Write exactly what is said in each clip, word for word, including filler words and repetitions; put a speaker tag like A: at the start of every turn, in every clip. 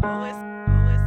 A: Oh, it's, oh, it's.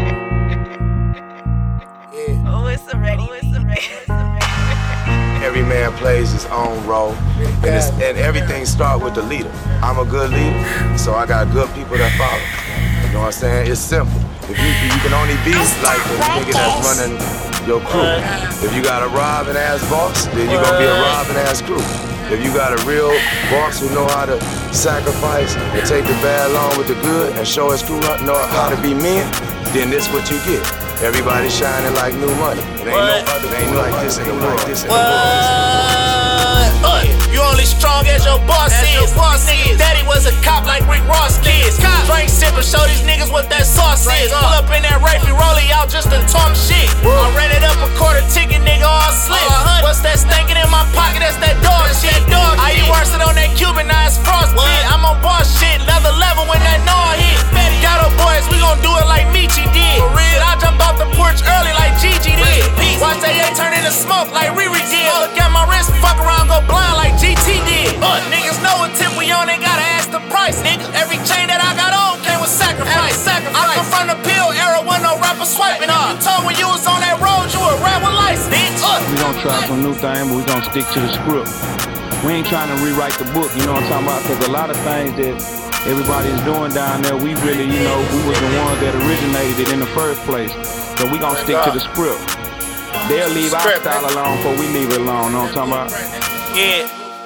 A: Yeah. Oh, it's already. Oh, it's already. It's already.
B: Every man plays his own role, and, it's, and everything starts with the leader. I'm a good leader, so I got good people that follow. You know what I'm saying? It's simple. If you, you can only be like the nigga that's running your crew. If you got a robbing ass boss, then you're gonna be a robbing ass crew. If you got a real boss who know how to sacrifice and take the bad along with the good and show his crew know how to be men, then this what you get. Everybody shining like new money. It ain't what? no other, it ain't like this in the world. This in the world.
C: Uh, you only strong as your boss as is. Your boss nigga, daddy was a cop like Rick Ross kids. Drink sippin', show these niggas what that sauce is. Pull up in that Rapey, roll it out just to talk shit. Woo. I ran it up a quarter ticket, nigga, all slip. Uh, What's that stinking in my pocket? That's that dog that's shit. That dog I eat worse on that Cuban, now it's frostbit. I'm on boss shit, leather level when that gnaw hit. Ghetto boys, we gon' do it like Michi did. For real, I jumped off the porch early like Gigi did. Watch that A turn into smoke like Riri did. Look at my wrist, fuck around, go blind like G T did. Uh, niggas know what tip we on, they gotta ask the price, nigga. Every chain that I got on came with sacrifice. sacrifice. I come from the pill era when no rapper swiping up. You told when you was on that road, you a rap with license, bitch. Uh.
D: We gon' try some new things, but we gon' stick to the script. We ain't trying to rewrite the book, you know what I'm talking about? Cause a lot of things that everybody's doing down there, we really, you know, we was the ones that originated it in the first place. So we gon' stick to the script. They'll leave our style alone before we leave it alone, know what I'm talking about?
C: Yeah.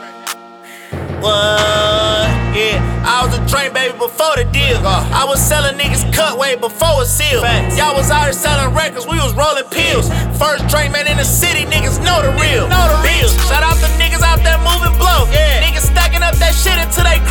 C: What? Yeah, I was a drink baby before the deal. I was selling niggas cut way before a seal. Y'all was out here selling records, we was rolling pills. First drink man in the city, niggas know the real. Know the real. Shout out the niggas out there moving blow. Yeah. Niggas stacking up that shit until they